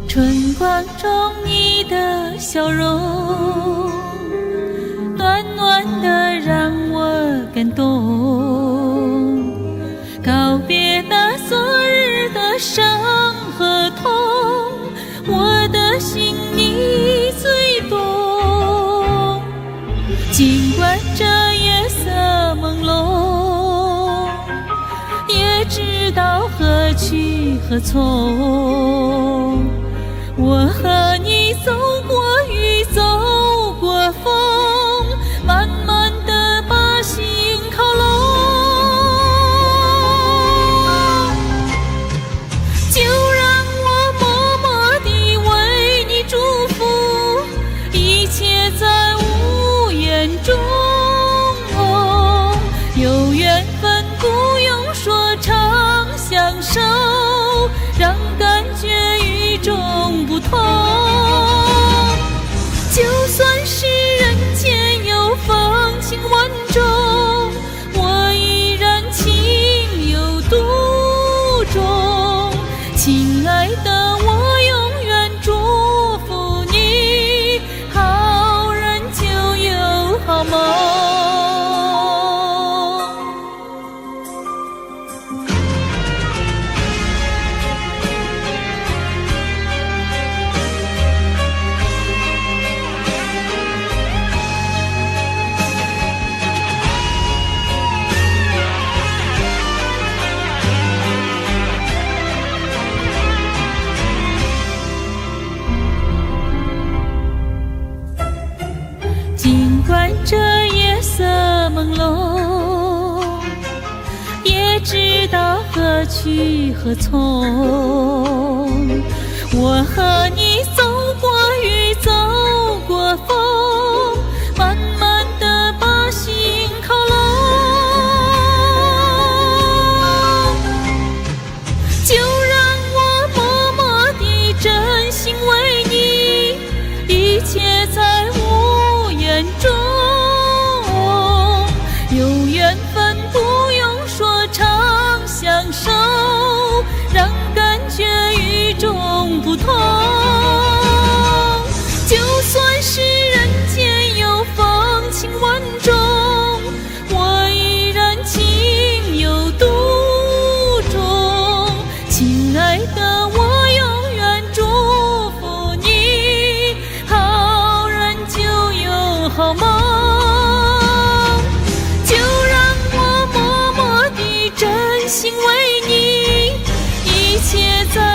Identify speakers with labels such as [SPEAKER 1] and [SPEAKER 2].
[SPEAKER 1] 春光中你的笑容，暖暖的让我感动。告别那昨日的伤和痛，我的心你最懂。尽管这夜色朦胧，也知道何去何从。我和你走过雨，走过风，慢慢地把心靠拢。就让我默默地为你祝福，一切在无言中。有缘分不用说长相守，让感觉与众不同。就算是人间有风情万种，我依然情有独钟。亲爱的，我永远祝福你，好人就有好梦。尽管这夜色朦胧，也知道何去何从。我和你走过雨，走过风，慢慢地把心靠拢。就让我默默地真心为你，一切在无言中。有缘分不用说长相守，让感觉与众不同。就算是人间有风情万种，我依然情有独钟。亲爱的，我永远祝福你，好人就有好梦。就让我默默地真心为你，一切在